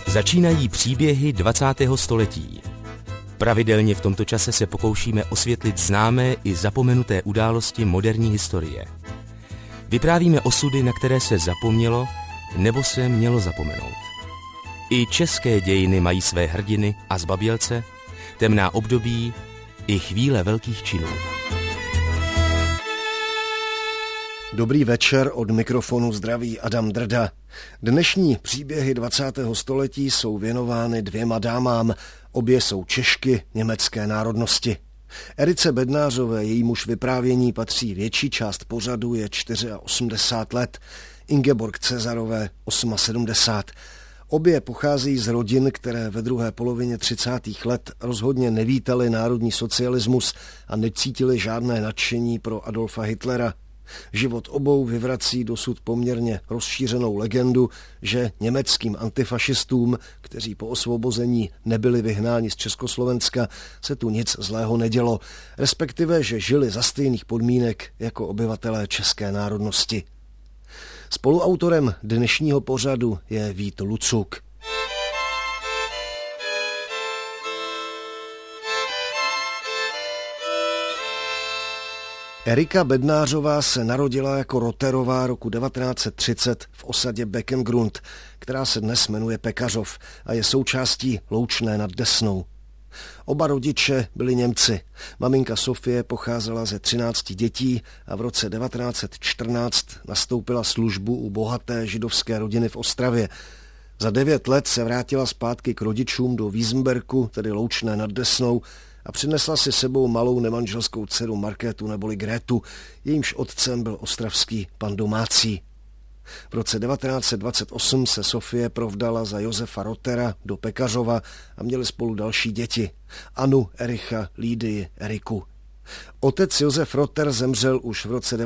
Začínají příběhy 20. století. Pravidelně v tomto čase se pokoušíme osvětlit známé i zapomenuté události moderní historie. Vyprávíme osudy, na které se zapomnělo nebo se mělo zapomenout. I české dějiny mají své hrdiny a zbabělce, temná období i chvíle velkých činů. Dobrý večer, od mikrofonu zdraví Adam Drda. Dnešní příběhy 20. století jsou věnovány dvěma dámám. Obě jsou Češky německé národnosti. Erice Bednářové, jejímuž vyprávění patří větší část pořadu, je 84 let, Ingeborg Cezarové 78. Obě pochází z rodin, které ve druhé polovině 30. let rozhodně nevítali národní socialismus a necítili žádné nadšení pro Adolfa Hitlera. Život obou vyvrací dosud poměrně rozšířenou legendu, že německým antifašistům, kteří po osvobození nebyli vyhnáni z Československa, se tu nic zlého nedělo, respektive, že žili za stejných podmínek jako obyvatelé české národnosti. Spoluautorem dnešního pořadu je Vít Lucuk. Erika Bednářová se narodila jako Roterová roku 1930 v osadě Beckengrund, která se dnes jmenuje Pekařov a je součástí Loučné nad Desnou. Oba rodiče byli Němci. Maminka Sofie pocházela ze 13 dětí a v roce 1914 nastoupila službu u bohaté židovské rodiny v Ostravě. Za 9 let se vrátila zpátky k rodičům do Wiesenberku, tedy Loučné nad Desnou, a přinesla si sebou malou nemanželskou dceru Markétu neboli Grétu, jejímž otcem byl ostravský pan Domácí. V roce 1928 se Sofie provdala za Josefa Rotera do Pekařova a měli spolu další děti. Anu, Ericha, Lídii, Eriku. Otec Josef Roter zemřel už v roce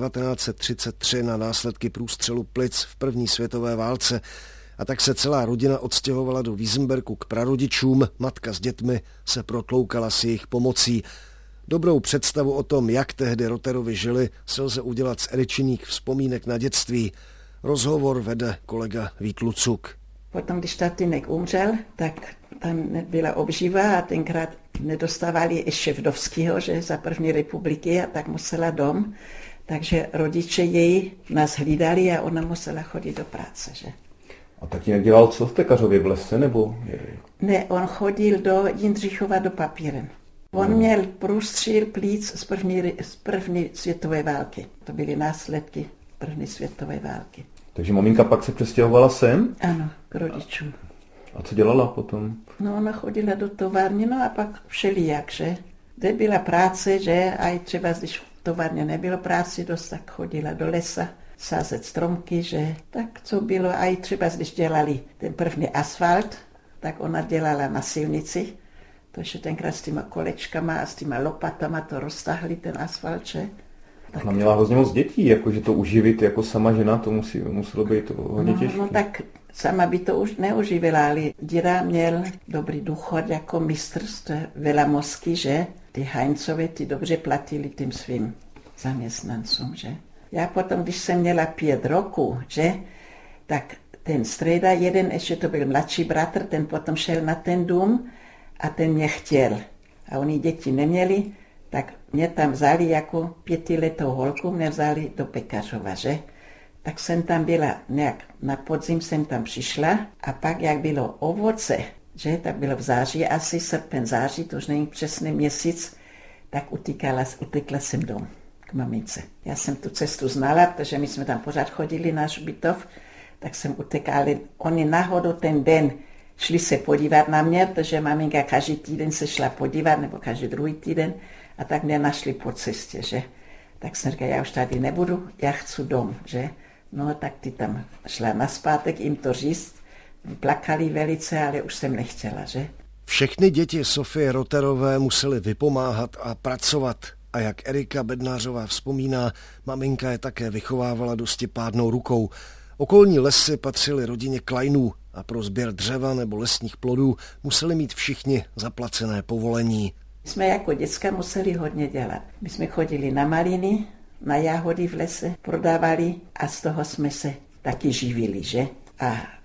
1933 na následky průstřelu plic v první světové válce, a tak se celá rodina odstěhovala do Wiesenberku k prarodičům, matka s dětmi se protloukala s jejich pomocí. Dobrou představu o tom, jak tehdy Roterovi žili, se lze udělat z Eričiných vzpomínek na dětství. Rozhovor vede kolega Vít Lucuk. Potom, když tatínek umřel, tak tam byla obživa a tenkrát nedostávali ještě vdovského, že za první republiky, a tak musela dom. Takže rodiče její nás hlídali a ona musela chodit do práce, že? A tatínek dělal co v Pekařově, v lese, nebo? Ne, on chodil do Jindřichova do papíren. On měl průstřel plíc z první světové války. To byly následky první světové války. Takže maminka pak se přestěhovala sem? Ano, k rodičům. A co dělala potom? No, ona chodila do továrny, no a pak všelijak, že? Kde byla práce, že? A třeba když v továrně nebylo práce dost, tak chodila do lesa sázet stromky, že? Tak co bylo, a i třeba když dělali ten první asfalt, tak ona dělala na silnici. To ještě tenkrát s těma kolečkama a s těma lopatama to roztahli ten asfalt, že? Ona měla hrozně moc dětí, jakože to uživit jako sama žena, to muselo být hodně těžké. No tak sama by to už neuživila, ale děda měl dobrý důchod jako mistr, to je velamosky, že? Ty Heinzové ty dobře platili tím svým zaměstnancům, že? Já potom, když jsem měla 5 roků, že? Tak ten strejda jeden, ještě to byl mladší bratr, ten potom šel na ten dům a ten mě chtěl. A oni děti neměli, tak mě tam vzali jako 5letou holku, mě vzali do Pekařova, že? Tak jsem tam byla, nějak na podzim jsem tam přišla a pak, jak bylo ovoce, že? Tak bylo v září, asi srpen, září, to už není přesný měsíc, tak utekla jsem dom k mamince. Já jsem tu cestu znala, protože my jsme tam pořád chodili na hřbitov, tak jsem utekla, ale oni náhodou ten den šli se podívat na mě, protože maminka každý týden se šla podívat, nebo každý druhý týden, a tak mě našli po cestě, že? Tak jsem říkala, já už tady nebudu, já chci dom, že? No tak ty tam šla naspátek jim to říct, plakali velice, ale už jsem nechtěla, že? Všechny děti Sofie Roterové musely vypomáhat a pracovat. A jak Erika Bednářová vzpomíná, maminka je také vychovávala dosti pádnou rukou. Okolní lesy patřily rodině Kleinů a pro sběr dřeva nebo lesních plodů museli mít všichni zaplacené povolení. My jsme jako děcka museli hodně dělat. My jsme chodili na maliny, na jahody v lese, prodávali a z toho jsme se taky živili, že? A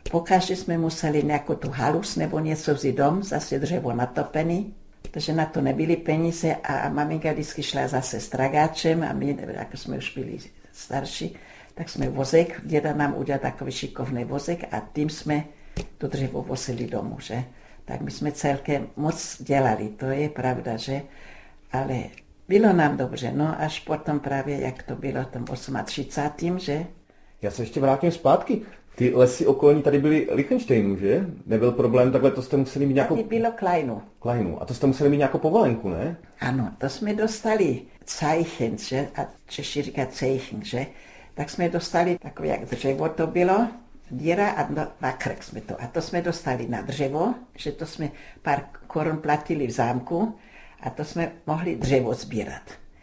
Pokaždé jsme museli nějakou tu halus nebo něco vzít dom, zase dřevo natopený, takže na to nebyly peníze a maminka vždycky šla zase s tragáčem a my, jako jsme už byli starší, tak jsme vozek, děda nám udělal takový šikovný vozek a tím jsme to dřevo vozili domů, že? Tak my jsme celkem moc dělali, to je pravda, že? Ale bylo nám dobře, no až potom právě, jak to bylo tom 38, že? Já se ještě vrátím zpátky. Ty lesy okolní tady byly Lichtensteinu, že? Nebyl problém, takhle to jste museli mít nějakou... Tady bylo Kleinu. A to jste museli mít nějakou povolenku, ne? Ano, to jsme dostali Zeichen, že? A Češi říká Zeichen, že? Tak jsme dostali takové, jak dřevo to bylo, díra a na krk jsme to. A to jsme dostali na dřevo, že to jsme pár korun platili v zámku a to jsme mohli dřevo sbírat.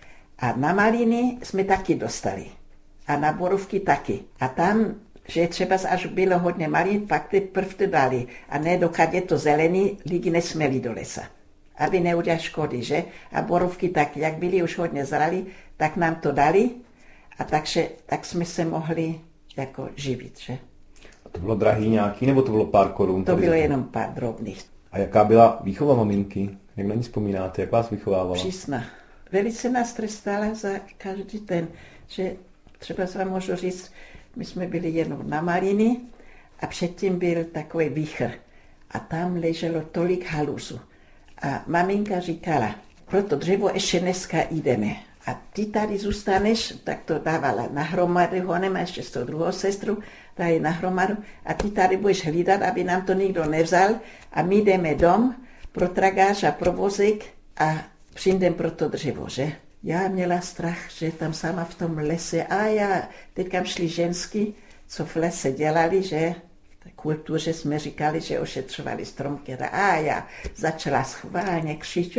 A na maliny jsme taky dostali. A na borůvky taky. A tam, že třeba až bylo hodně malin, pak ty prvty dali. A ne dokud je to zelený, lidi nesměli do lesa. Aby neudělali škody, že? A borůvky tak, jak byli už hodně zrali, tak nám to dali. A tak jsme se mohli jako živit, že? A to bylo drahý nějaký, nebo to bylo pár korun? To bylo jenom pár drobných. A jaká byla výchova maminky? Jak na ní vzpomínáte? Jak vás vychovávala? Přísná. Velice nás trestala za každý ten, že třeba se vám můžu říct, my jsme byli jenom na Maliny a předtím byl takový výchr. A tam leželo tolik halusu. A maminka říkala, proto dřevo ještě dneska jdeme. A ty tady zůstaneš, tak to dávala nahromady, honem a ještě s tou druhou sestru, tady nahromadu. A ty tady budeš hlídat, aby nám to nikdo nevzal. A my jdeme dom pro tragáž a pro vozík a přijdem pro to dřevo, že? Já měla strach, že tam sama v tom lese, a já, teď kam šli ženský, co v lese dělali, že v kultuře jsme říkali, že ošetřovali stromky, a já začala schválně křičet,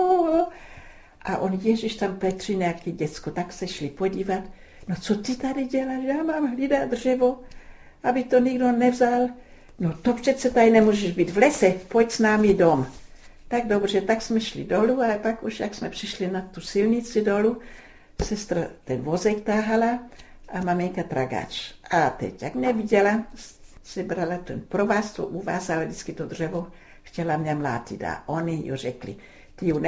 a on, Ježíš, tam Petři nějaký děcko, tak se šli podívat, no co ty tady děláš, já mám hlídat dřevo, aby to nikdo nevzal, no to přece tady nemůžeš být v lese, pojď s námi dom. Tak dobře, tak jsme šli dolů a pak už, jak jsme přišli na tu silnici dolů, sestra ten vozek táhala a maminka tragáč. A teď, jak neviděla, si brala ten provaz, to uvázala vždycky to dřevo, chtěla mě mlátit a oni ju řekli, ty ju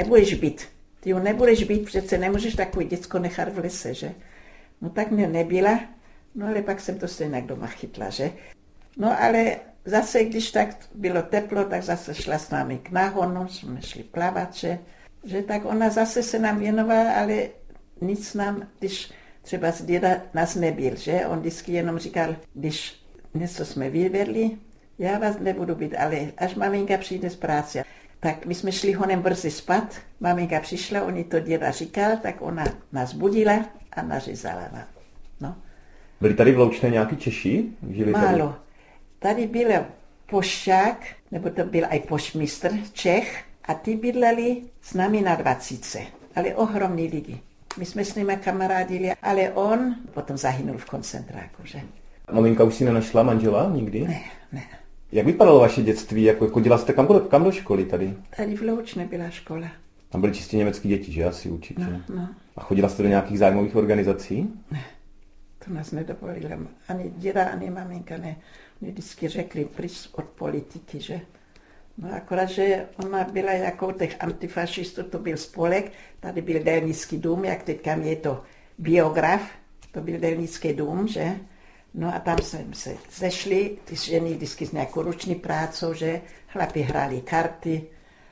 nebudeš být, přece nemůžeš takový děcko nechat v lese, že? No tak mě nebyla, no ale pak jsem to stejně doma chytla, že? No ale zase, když tak bylo teplo, tak zase šla s námi k náhonu, jsme šli plavat, že tak ona zase se nám věnovala, ale nic nám, když třeba z děda nás nebyl, že? On vždycky jenom říkal, když něco jsme vyvedli, já vás nebudu být, ale až maminka přijde z práce. Tak my jsme šli honem brzy spát, maminka přišla, on jí to děda říkal, tak ona nás budila a nařezala nám. No. Byli tady v Loučné nějaký Češi? Žili málo. Tady? Tady byl pošťák, nebo to byl i poštmistr Čech, a ty bydleli s námi na 20, ale ohromní lidi. My jsme s nimi kamarádili, ale on potom zahynul v koncentráku, že? Maminka už si nenašla manžela nikdy? Ne. Jak vypadalo vaše dětství? Jako chodila jste kam do školy tady? Tady v Loučné byla škola. Tam byly čistě německé děti, že? Asi určitě. No. A chodila jste do nějakých zájmových organizací? Ne, to nás nedovolila. Ani děda, ani maminka ne. Mě vždycky řekli, pryč od politiky, že? No akorát, že ona byla jako těch antifašistů, to byl spolek, tady byl Delnický dům, jak teďka je to biograf, to byl Delnický dům, že? No a tam jsme se sešli, ty ženy vždycky s nějakou ruční prácou, že? Chlapi hráli karty,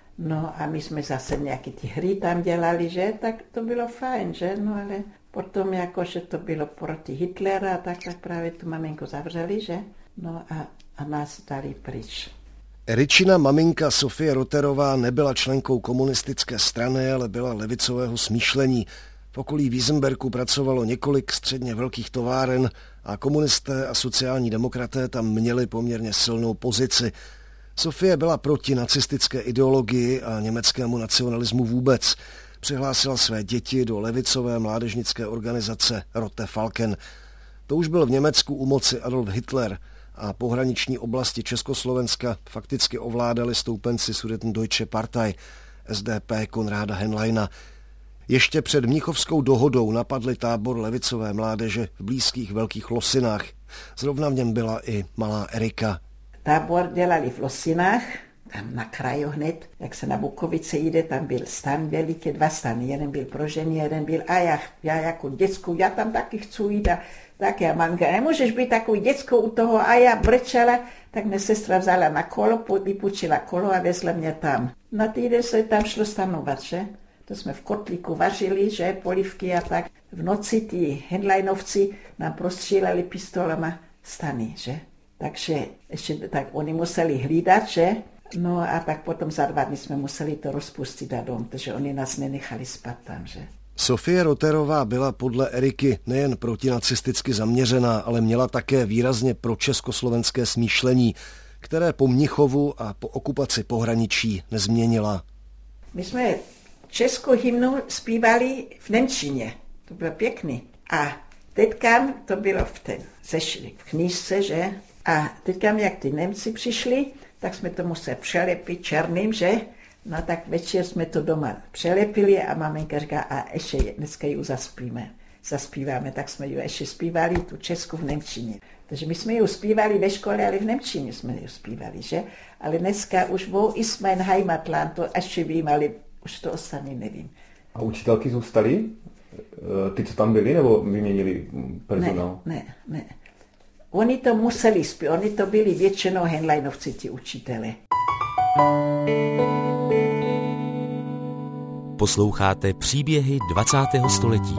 no a my jsme zase nějaké ty hry tam dělali, že? Tak to bylo fajn, že? No ale potom jako, že to bylo proti Hitlera, tak právě tu maminku zavřeli, že? No a nás dali pryč. Eričina maminka Sofie Roterová nebyla členkou komunistické strany, ale byla levicového smýšlení. V okolí Wiesenberku pracovalo několik středně velkých továren a komunisté a sociální demokraté tam měli poměrně silnou pozici. Sofie byla proti nacistické ideologii a německému nacionalismu vůbec. Přihlásila své děti do levicové mládežnické organizace Rote Falken. To už byl v Německu u moci Adolf Hitler a pohraniční oblasti Československa fakticky ovládali stoupenci Sudetendeutsche Partei, SDP Konráda Henleina. Ještě před Mnichovskou dohodou napadli tábor levicové mládeže v blízkých Velkých Losinách. Zrovna v něm byla i malá Erika, tábor dělali v Losinách, tam na kraju hned, jak se na Bukovice jde, tam byl stan veliký, 2 stany, jeden byl pro ženy, jeden byl, a já jako děcku, já tam taky chci jít, a tak já mamka, nemůžeš být takový děcko u toho, a já brečela, tak mě sestra vzala na kolo, vypůjčila kolo a vezla mě tam. Na týden se tam šlo stanovat, že? To jsme v kotlíku vařili, že, polivky a tak. V noci ty Henleinovci nám prostříleli pistolama stany, že? Takže ještě tak oni museli hlídat, že? No a tak potom za 2 dny jsme museli to rozpustit a dom, takže oni nás nenechali spát tam, že? Sofie Roterová byla podle Eriky nejen protinacisticky zaměřená, ale měla také výrazně pro československé smýšlení, které po Mnichovu a po okupaci pohraničí nezměnila. My jsme českou hymnu zpívali v němčině, to bylo pěkný. A teďkam to bylo v knížce, že? A teďkam, jak ty Němci přišli, tak jsme to museli přelepit černým, že? No tak večer jsme to doma přelepili a maminka říká, a ještě dneska ji zaspíváme, tak jsme ji ještě zpívali, tu českou v němčině. Takže my jsme ji zpívali ve škole, ale v němčině jsme ji zpívali, že? Ale dneska už wo ist mein Heimatland, to ještě vím, ale už to ostatní nevím. A učitelky zůstaly? Ty, co tam byli, nebo vyměnili personál? Ne. Oni to museli zpívat, oni to byli většinou Henleinovci, ti učitele. Posloucháte příběhy 20. století.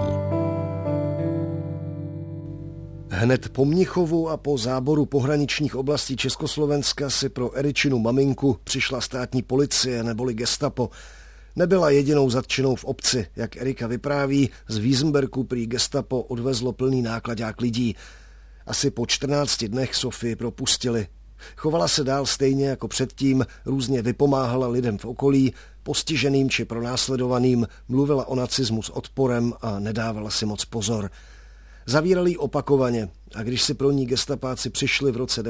Hned po Mnichovu a po záboru pohraničních oblastí Československa si pro Eričinu maminku přišla státní policie neboli gestapo. Nebyla jedinou zatčenou v obci, jak Erika vypráví, z Wiesenberku prý gestapo odvezlo plný nákladák lidí. Asi po 14 dnech Sofii propustili. Chovala se dál stejně jako předtím, různě vypomáhala lidem v okolí, postiženým či pronásledovaným, mluvila o nacismu s odporem a nedávala si moc pozor. Zavírali ji opakovaně a když si pro ní gestapáci přišli v roce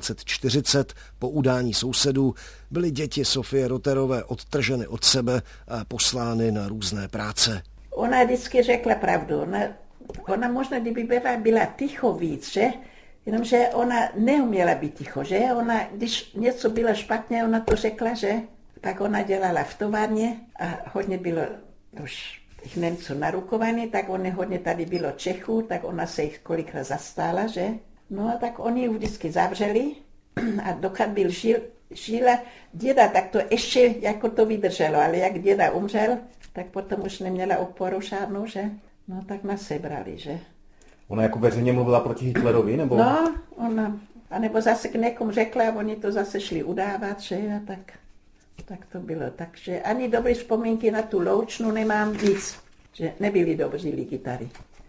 1940 po udání sousedů, byly děti Sofie Roterové odtrženy od sebe a poslány na různé práce. Ona vždycky řekla pravdu. Ona možná, kdyby byla ticho víc, že? Jenomže ona neuměla být ticho, že? Ona, když něco bylo špatně, ona to řekla, že? Tak ona dělala v továrně a hodně bylo už těch Němců narukovaný, tak oni hodně tady bylo Čechů, tak ona se jich kolikrát zastála, že? No a tak oni ji vždycky zavřeli a dokud byl žila děda, tak to ještě jako to vydrželo, ale jak děda umřel, tak potom už neměla oporu žádnou, že? No tak nás sebrali, že? Ona jako veřejně mluvila proti Hitlerovi, nebo? No, ona, anebo zase k někomu řekla, a oni to zase šli udávat, že? A tak to bylo. Takže ani dobré vzpomínky na tu Loučnu nemám nic, že nebyli dobří lidi tady.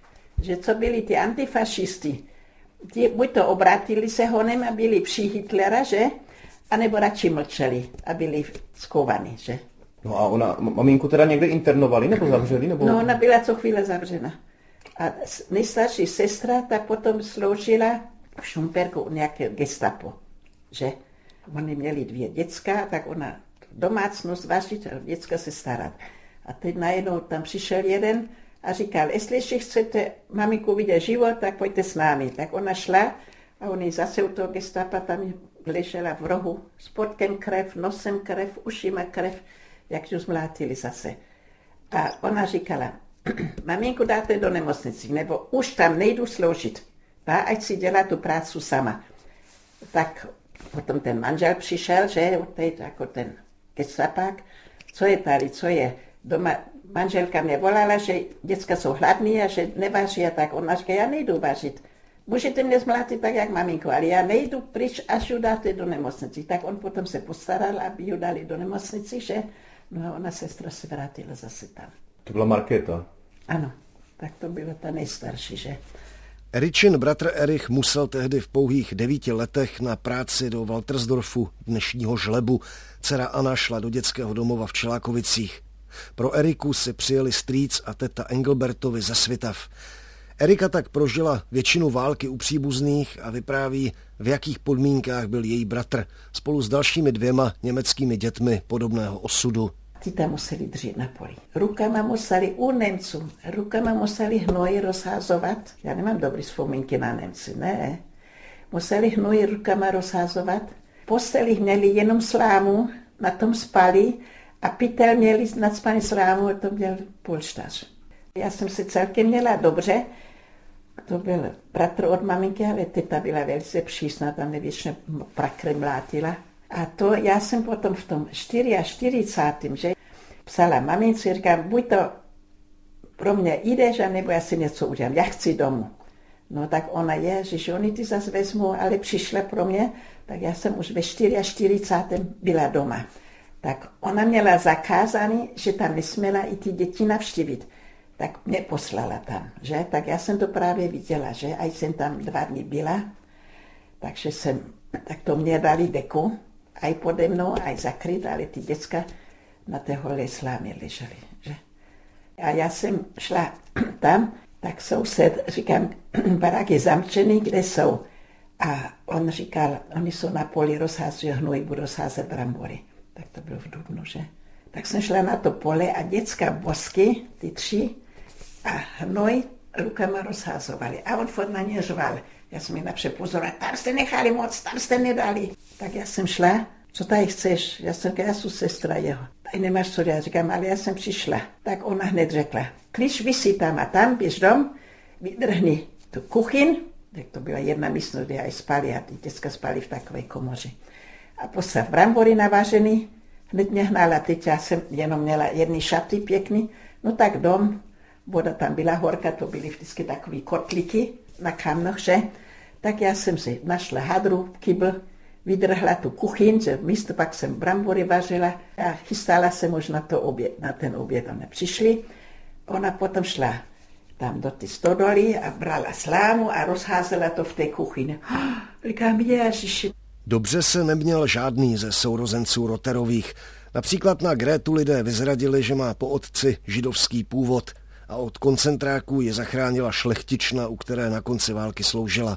Že co byli ty antifašisti, ti buď to obrátili se honem a byli při Hitlera, že? Anebo radši mlčeli a byli skovaní, že? No a ona, maminku teda někde internovali nebo zavřeli? Nebo... No, ona byla co chvíle zavřena. A nejstarší sestra ta potom sloužila v Šumperku u nějaké gestapo, že? Oni měli 2 děcka, tak ona domácnost vařit a děcka se starat. A teď najednou tam přišel jeden a říkal, jestli chcete maminku vidět život, tak pojďte s námi. Tak ona šla a oni zase u toho gestapa tam ležela v rohu s podkem krev, nosem krev, ušima krev, jak ju zmlátili zase. A ona říkala, maminku dáte do nemocnici, nebo už tam nejdu sloužit, ať si dělá tu práci sama. Tak potom ten manžel přišel, že teď jako ten gestapák, co je tady, co je. Doma manželka mě volala, že děcka jsou hladný a že nevaří a tak. Ona říká, já nejdu vařit. Můžete mě zmlátit tak, jak maminku, ale já nejdu pryč, až ju dáte do nemocnici. Tak on potom se postaral, aby ju dali do nemocnici, že? No a ona sestra se vrátila zase tam. To byla Markéta. Ano, tak to byla ta nejstarší, že? Eričin bratr Erich musel tehdy v pouhých 9 letech na práci do Waltersdorfu, dnešního Žlebu. Dcera Anna šla do dětského domova v Čelákovicích. Pro Eriku si přijeli strýc a teta Engelbertovi ze Svitav. Erika tak prožila většinu války u příbuzných a vypráví, v jakých podmínkách byl její bratr spolu s dalšími 2 německými dětmi podobného osudu. Ti tam museli dřít na poli. Rukama museli u Němců, rukama museli hnoj rozházovat. Já nemám dobré vzpomínky na Němci, ne. Museli hnoj rukama rozházovat posteli měli jenom slámu, na tom spali a pytel měli nacpaný slámu, a to měl polštář. Já jsem se celkem měla dobře, to byl bratr od maminky, ale teta byla velice přísná, tam mě většině prakry mlátila. A to já jsem potom v tom 44. že psala mamince, říkám, buď to pro mě jdeš, nebo já si něco udělám, já chci domů. No tak ona že oni ty zase vezmou, ale přišla pro mě, tak já jsem už ve 44. byla doma. Tak ona měla zakázaný, že tam nesměla i ty děti navštívit. Tak mě poslala tam, že? Tak já jsem to právě viděla, že? A jsem tam 2 dny byla, takže tak to mě dali deku, aj pode mnou, aj zakryt, ale ty děcka na té holé slámě ležely, že? A já jsem šla tam, tak soused, říkám, barák je zamčený, kde jsou? A on říkal, oni jsou na poli, rozházují hnoj, budou rozházet brambory. Tak to bylo v dubnu, že? Tak jsem šla na to pole a děcka bosky, ty 3, a hnoj rukama rozházovali. A on furt na ně řval. Já jsem ji napřed pozorovala, tam jste nechali moc, tam jste nedali. Tak já jsem šla, co tady chceš? Já jsem říkala, já jsem sestra jeho. Tady nemáš co, já říkám, ale já jsem přišla. Tak ona hned řekla, klíč visí tam a tam, běž dom, vydrhni tu kuchyň. Tak to byla jedna místnost, kde aj spali a ty děcka spali v takové komoře. A postav brambory navařený, hned mě hnala, teď já jsem jenom měla jedny šaty pěkný, no tak dom, voda tam byla horká, to byly vždycky takový kotlíky na kamnoch, že? Tak já jsem si našla hadru, kybl, vydrhla tu kuchyň, že místo pak jsem brambory vařila a chystala jsem už na ten oběd, ona přišli. Ona potom šla tam do ty stodoly a brala slámu a rozházela to v té kuchyni. Říkám, ježiši. Dobře se neměl žádný ze sourozenců Roterových. Například na Grétu lidé vyzradili, že má po otci židovský původ a od koncentráků je zachránila šlechtična, u které na konci války sloužila.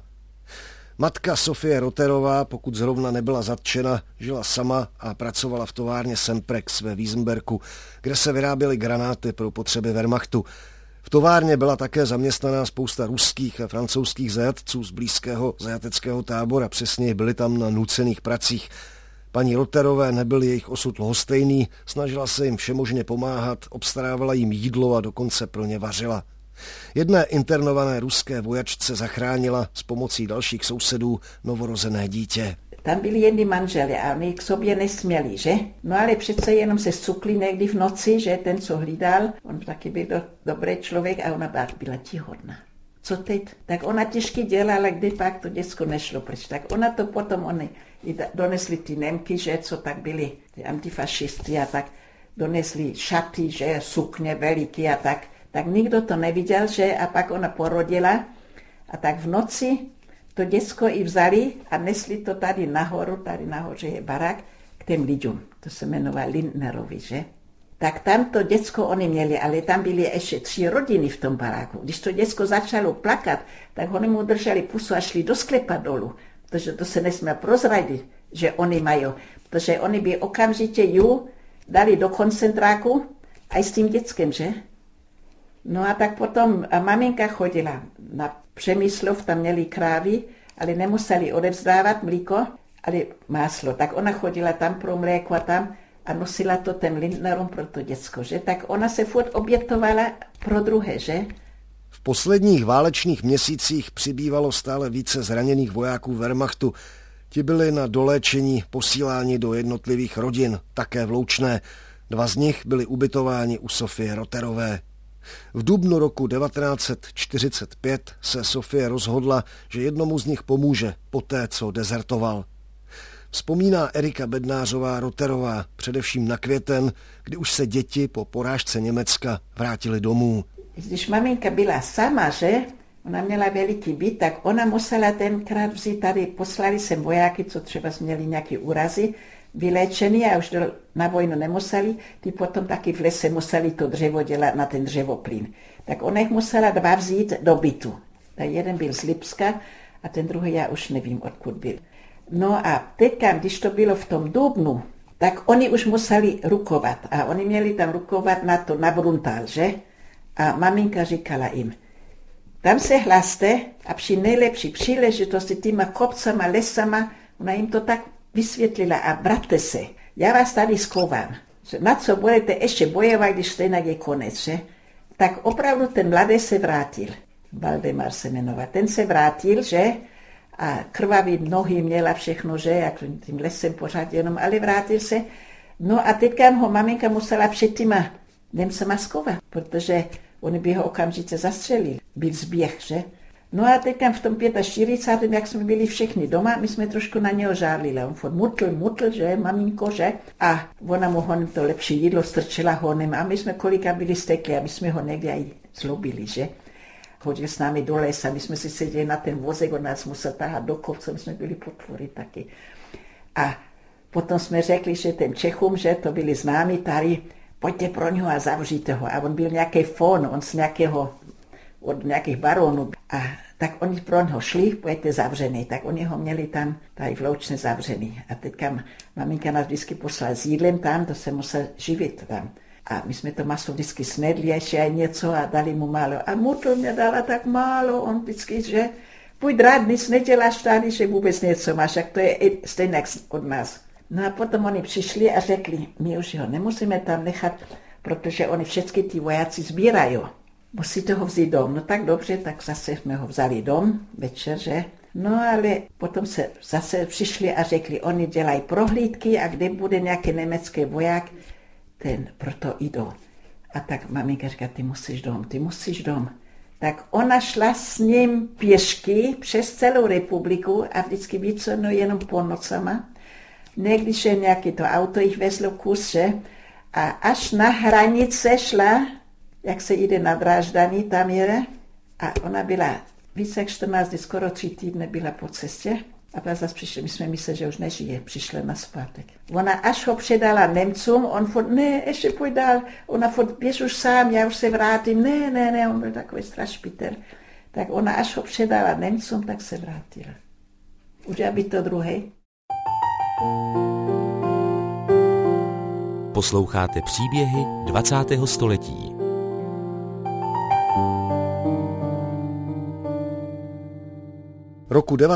Matka Sofie Roterová, pokud zrovna nebyla zatčena, žila sama a pracovala v továrně Semprex ve Wiesenberku, kde se vyráběly granáty pro potřeby Wehrmachtu. V továrně byla také zaměstnaná spousta ruských a francouzských zajatců z blízkého zajateckého tábora, přesněji byli tam na nucených pracích. Paní Roterové nebyl jejich osud lhostejný, snažila se jim všemožně pomáhat, obstarávala jim jídlo a dokonce pro ně vařila. Jedné internované ruské vojačce zachránila s pomocí dalších sousedů novorozené dítě. Tam byli jedni manželi a oni k sobě nesměli, že? No ale přece jenom se cukli někdy v noci, že ten, co hlídal, on taky byl dobrý člověk a ona byla tihodná. Co teď? Tak ona těžky dělala, kdy pak to děcko nešlo pryč. Tak ona to potom, oni donesli ty Němky, že co tak byli, ty antifašisti a tak donesli šaty, že sukně veliký a tak. Tak nikdo to neviděl, že? A pak ona porodila a tak v noci to děcko i vzali a nesli to tady nahoře je barák, k těm lidem. To se jmenoval Lindnerovi, že? Tak tam to děcko oni měli, ale tam byly ještě 3 rodiny v tom baráku. Když to děcko začalo plakat, tak oni mu drželi pusu a šli do sklepa dolů, protože to se nesmí prozradit, že oni mají, protože oni by okamžitě ju dali do koncentráku a i s tím dětskem, že? No a tak potom maminka chodila na Přemyslov, tam měli krávy, ale nemuseli odevzdávat mlíko, ale máslo. Tak ona chodila tam pro mléko a tam a nosila to ten Lindnerům pro to děcko, že? Tak ona se furt obětovala pro druhé, že? V posledních válečných měsících přibývalo stále více zraněných vojáků Wehrmachtu. Ti byli na doléčení posíláni do jednotlivých rodin, také v Loučné. 2 z nich byli ubytováni u Sofie Roterové. V dubnu roku 1945 se Sofie rozhodla, že jednomu z nich pomůže poté, co dezertoval. Vzpomíná Erika Bednářová Roterová především na květen, kdy už se děti po porážce Německa vrátily domů. Když maminka byla sama, že? Ona měla veliký byt, tak ona musela tenkrát vzít tady, poslali sem vojáky, co třeba měli nějaké úrazy, vyléčený a už na vojnu nemuseli, ty potom taky v lese museli to dřevo dělat na ten dřevoplyn. Tak ona jich musela 2 vzít do bytu. Tak jeden byl z Lipska a ten druhý já už nevím, odkud byl. No a teďka, když to bylo v tom dubnu, tak oni už museli rukovat a oni měli tam rukovat na Bruntál, že? A maminka říkala jim, tam se hlaste a při nejlepší příležitosti týma kopcama, lesama, ona jim to tak vysvětlila a bratte se, já vás tady schovám. Na co budete ještě bojovat, když stejně je konec, že? Tak opravdu ten mladý se vrátil. Valdemar se jmenoval. Ten se vrátil, že? A krvavý nohy měla všechno, že? Jak tím lesem pořád jenom, ale vrátil se. No a teďka ho maminka musela před těma Němcema schovat, protože oni by ho okamžitě zastřelili. Byl zběh, že? No a teďka v tom 45. jak jsme byli všichni doma, my jsme trošku na něho žárlili. On furt mutl, že, maminko, že? A ona mu honem to lepší jídlo strčila honem a my jsme kolika byli stekli, aby jsme ho někde i zlobili, že? Chodil s námi do lesa, my jsme si seděli na ten vozek, on nás musel tahat do kopce, my jsme byli potvory taky. A potom jsme řekli, že těm Čechům, že to byli známi tady, pojďte pro něho a zavříte ho. A on byl nějaký fon, on z nějakého, od nějakých baronů. A tak oni pro něho šli, pojďte zavřený. Tak oni ho měli tam tady v Loučné zavřený. A teďka maminka nás vždycky poslala s jídlem tam, to se musel živit tam. A my jsme to maso vždycky snedli ještě aj něco a dali mu málo. A mutl mě dala tak málo, on vždycky, že půjď rád, nic neděláš tady, že vůbec něco máš, jak to je stejně od nás. No a potom oni přišli a řekli, my už ho nemusíme tam nechat, protože oni všechny ty vojáci sbírají. Musíte ho vzít dom. No tak dobře, tak zase jsme ho vzali dom večer, že? No ale potom se zase přišli a řekli, oni dělají prohlídky a kde bude nějaký německý voják, ten proto jdou. A tak maminka říká, ty musíš dom. Tak ona šla s ním pěšky přes celou republiku a vždycky více, no jenom po nocama. Někdy se nějaké to auto jich vezlo kus, že? A až na hranice šla, jak se jde na Drážďany, tam jede. A ona byla více jak 14 dní, skoro 3 týdny byla po cestě. A pak zase přišli, my jsme mysleli, že už nežije, přišla nazpátek. Ona až ho předala Němcům, on furt, ne, ještě pojď dál. Ona furt, běž už sám, já už se vrátím, ne, on byl takový strašpíter. Tak ona až ho předala Němcům, tak se vrátila. Udělá by to druhý. Posloucháte příběhy 20. století. Roku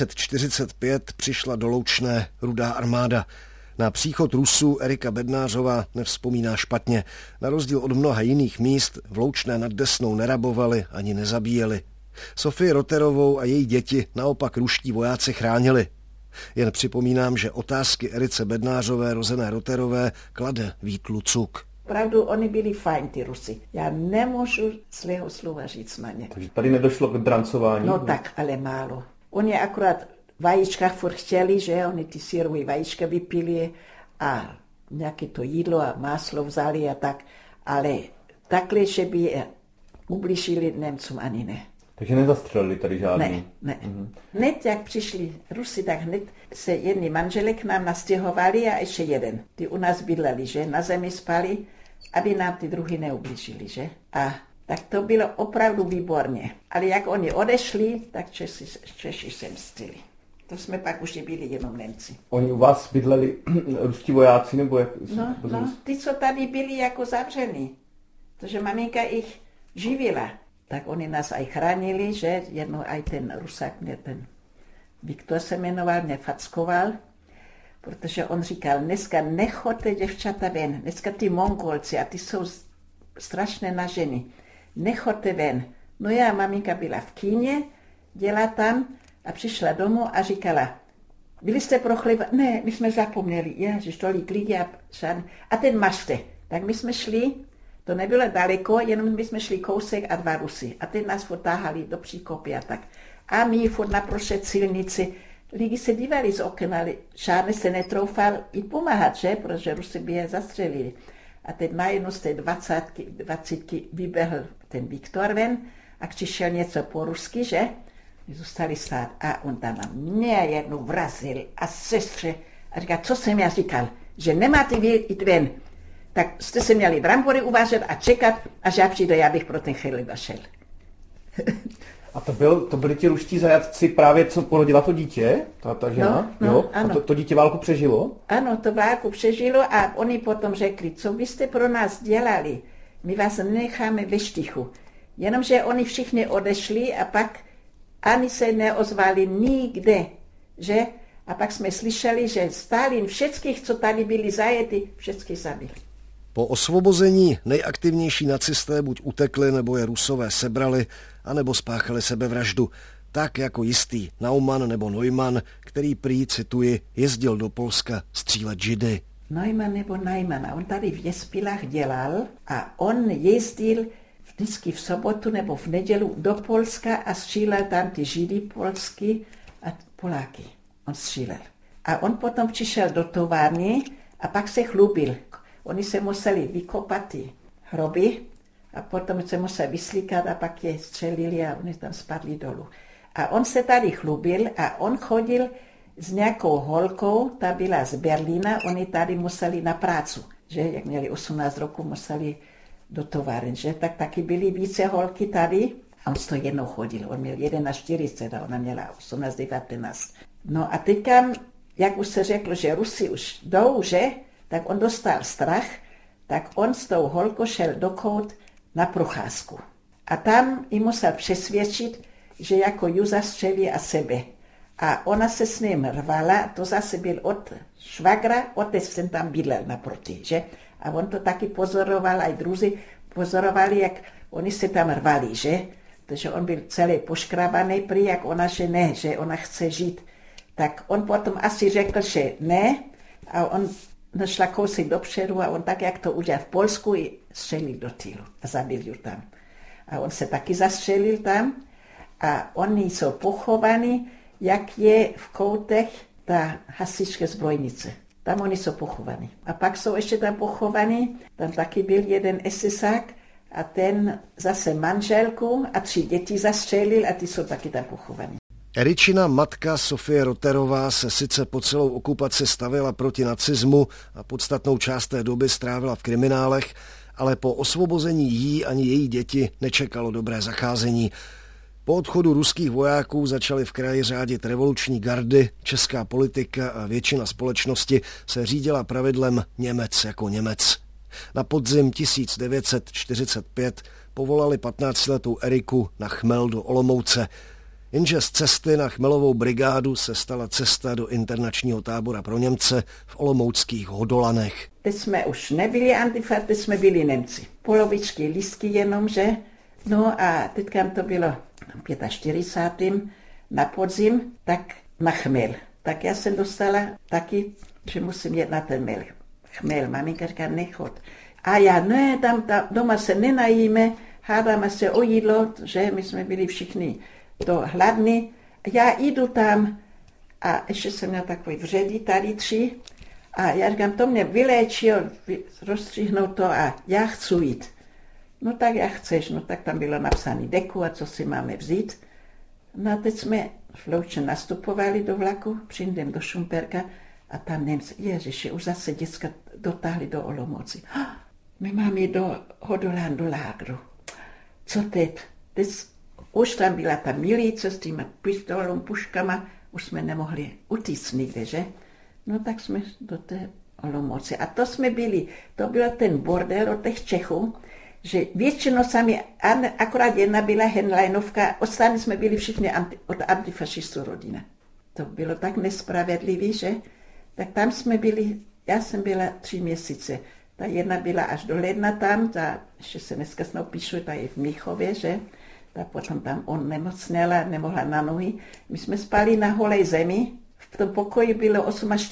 1945 přišla do Loučné Rudá armáda. Na příchod Rusů Erika Bednářová nevzpomíná špatně. Na rozdíl od mnoha jiných míst v Loučné nad Desnou nerabovali ani nezabíjeli. Sofii Roterovou a její děti naopak ruští vojáci chránili. Jen připomínám, že otázky Erice Bednářové, rozené Roterové, klade Vít Lucuk. Opravdu oni byli fajn, ty Rusy. Já nemůžu zlého slova říct na ně. Takže tady nedošlo k drancování? No tak, ale málo. Oni akorát vajíčka furt chtěli, že oni ty syrové vajíčka vypili a nějaké to jídlo a máslo vzali a tak, ale takhle, že by je ubližili Němcům ani ne. Takže nezastřelili tady žádný? Ne. Hned jak přišli Rusy, tak hned se jedni manželé k nám nastěhovali a ještě jeden. Ty u nás bydleli, že? Na zemi spali, aby nám ty druhý neublížili, že? A tak to bylo opravdu výborně. Ale jak oni odešli, tak Češi se mstili. To jsme pak už byli jenom Němci. Oni u vás bydleli ruští vojáci, nebo jak? No, ty, co tady byli jako zavření. Protože maminka jich živila. Tak oni nás aj chránili, že jednou aj ten Rusák, mě ten Viktor se jmenoval, mě fackoval, protože on říkal, dneska nechoďte děvčata ven, dneska ty Mongolci, a ty jsou strašné na ženy, nechoďte ven. No já, maminka byla v kíně, dělala tam a přišla domů a říkala, byli jste pro chleba? Ne, my jsme zapomněli, ježiš, tolik lidí a ten mašte. Tak my jsme šli, to nebylo daleko, jenom my jsme šli kousek a 2 Rusy. A teď nás potáhali do příkopy a tak. A my furt naprostřed silnici. Lidi se dívali z okna, ale žádný se netroufal i pomáhat, že? Protože Rusy by je zastřelili. A teď najednou z té 20 vyběhl ten Viktor ven a křičel něco po rusky, že? My zůstali stát a on tam na mě jednou vrazil a sestře a říká, co jsem já říkal, že nemáte jít ven. Tak jste se měli brambory uvařit a čekat, až já přijdu, já bych pro ten chleba šel. A to byli ti ruští zajatci právě, co porodila to dítě, ta žena? No, jo? Ano. A to dítě válku přežilo? Ano, to válku přežilo a oni potom řekli, co vy jste pro nás dělali, my vás necháme ve štychu. Jenomže oni všichni odešli a pak ani se neozvali nikde, že? A pak jsme slyšeli, že Stalin všetkých, co tady byli zajeti, všetkých zabil. Po osvobození nejaktivnější nacisté buď utekli, nebo je Rusové sebrali, anebo spáchali sebevraždu. Tak jako jistý Naumann nebo Neumann, který prý, cituji, jezdil do Polska střílet Židy. Neumann nebo Neumann, on tady v Jespilách dělal a on jezdil vždycky v sobotu nebo v nedělu do Polska a střílel tam ty Židy polsky a Poláky. On střílel. A on potom přišel do továrny a pak se chlubil. Oni se museli vykopat ty hroby a potom se museli vyslíkat a pak je střelili a oni tam spadli dolů. A on se tady chlubil a on chodil s nějakou holkou, ta byla z Berlína, oni tady museli na prácu, že jak měli 18 roku, museli do továren, že tak taky byly více holky tady a on to jednou chodil, on měl 41 a ona měla 18, 19. No a teďka, jak už se řeklo, že Rusi už jdou, že, tak on dostal strach, tak on s tou holkou šel do kout na procházku. A tam ji musel přesvědčit, že jako ju zastřelí a sebe. A ona se s ním rvala, to zase byl od švagra, otec jsem tam bydlel naproti, že? A on to taky pozoroval, a i druzi pozorovali, jak oni se tam rvali, že? Takže on byl celý poškrabaný, prý jak ona, že ne, že ona chce žít. Tak on potom asi řekl, že ne, a on našla kousek dopředu a on tak, jak to udělal v Polsku, střelil do týlu a zabil ju tam. A on se taky zastřelil tam a oni jsou pochovaní, jak je v koutech ta hasičské zbrojnice. Tam oni jsou pochovaní. A pak jsou ještě tam pochovaní, tam taky byl jeden SSák a ten zase manželku a 3 děti zastřelil a ty jsou taky tam pochovaní. Eričina matka Sofie Roterová se sice po celou okupaci stavila proti nacismu a podstatnou část té doby strávila v kriminálech, ale po osvobození jí ani její děti nečekalo dobré zacházení. Po odchodu ruských vojáků začaly v kraji řádit revoluční gardy, česká politika a většina společnosti se řídila pravidlem Němec jako Němec. Na podzim 1945 povolali 15letou Eriku na chmel do Olomouce. Jenže z cesty na chmelovou brigádu se stala cesta do internačního tábora pro Němce v olomouckých Hodolanech. Teď jsme už nebyli Antifa, teď jsme byli Němci. Polovičky lístky jenom, že? No a teďka to bylo 45. na podzim, tak na chmel. Tak já jsem dostala taky, že musím jet na ten chmel. Maminka říká, nechod. A já, ne, tam doma se nenajíme, hádáme se o jídlo, že my jsme byli všichni to hladní. Já jdu tam a ještě jsem měla takový vředí, tady 3. A já říkám, to mě vyléčil, rozstříhnout to a já chci jít. No tak jak chceš, no tak tam bylo napsané deku a co si máme vzít. No a teď jsme v Louče nastupovali do vlaku, přijdem do Šumperka a tam Němci, ježiši, už zase děcka dotáhli do Olomouci. My máme jít do Hodolan, do lágru. Co teď? Teď už tam byla ta milice s těma pistolem, puškama, už jsme nemohli utíct nikde, že? No tak jsme do té Olomouci. A to jsme byli, to byl ten bordel od těch Čechů, že většinou sami, akorát jedna byla Henleinovka, ostatní jsme byli všichni od antifašistů rodina. To bylo tak nespravedlivý, že? Tak tam jsme byli, já jsem byla 3 měsíce. Ta jedna byla až do ledna tam, ta, ještě se dneska snad píšu, ta je v Míchově, že? Ta potom tam onemocněla, nemohla na nohy. My jsme spali na holé zemi, v tom pokoji bylo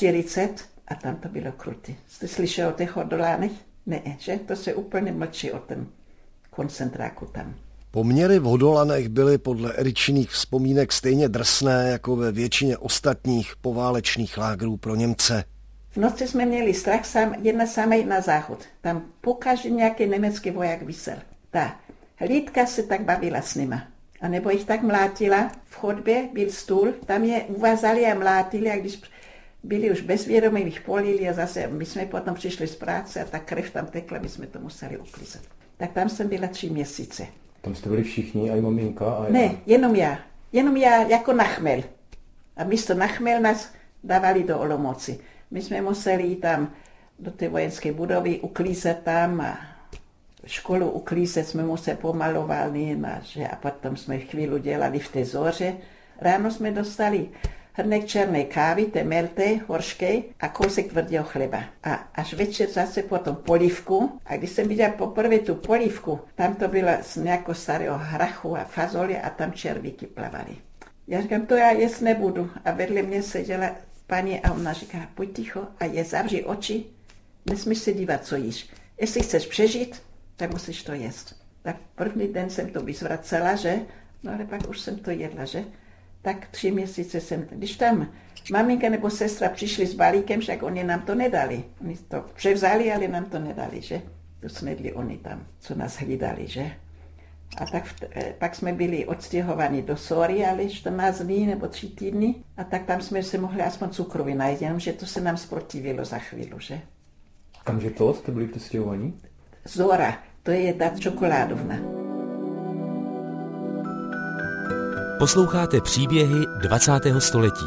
48 a tam to bylo krutý. Jste slyšeli o těch Hodolánech? Ne, že? To se úplně mlčí o tom koncentráku tam. Poměry v Hodolanech byly podle Eričiných vzpomínek stejně drsné jako ve většině ostatních poválečných lágrů pro Němce. V noci jsme měli strach jedna samej na záchod. Tam pokaždé nějaký německý voják visel. Ta hlídka se tak bavila s nima. A nebo jich tak mlátila. V chodbě byl stůl, tam je uvazali a mlátili a když byli už bezvědomí, jich polili a zase my jsme potom přišli z práce a ta krev tam tekla, my jsme to museli uklízet. Tak tam jsem byla 3 měsíce. Tam jste byli všichni, a i maminka? A ne, jenom já. Jenom já jako na chmel. A místo na chmel nás dávali do Olomouci. My jsme museli jít tam do té vojenské budovy, uklízet tam a školu uklízet jsme museli pomalovali a potom jsme chvíli dělali v té Zoře. Ráno jsme dostali hrnek černé kávy, té melté, horšké a kousek tvrdého chleba. A až večer zase potom polívku. A když jsem viděla poprvé tu polívku, tam to bylo z nějakého starého hrachu a fazolie a tam červíky plavaly. Já říkám, to já jíst nebudu. A vedle mě seděla paní a ona říká, pojď ticho a zavři oči, nesmíš se dívat, co jíš. Jestli chceš přežít, tak musíš to jíst. Tak první den jsem to vyzvracela, že? No ale pak už jsem to jedla, že? Tak 3 měsíce jsem, když tam maminka nebo sestra přišli s balíkem, však oni nám to nedali. Oni to převzali, ale nám to nedali, že? To snedli oni tam, co nás hlídali, že? A tak pak jsme byli odstěhovaní do Sory, ale 14 dní nebo 3 týdny. A tak tam jsme se mohli aspoň cukroví najít, jenomže to se nám zprotivilo za chvíli, že? Kamže to jste byli přestěhovaní? Zora, to je ta čokoládovna. Posloucháte příběhy 20. století.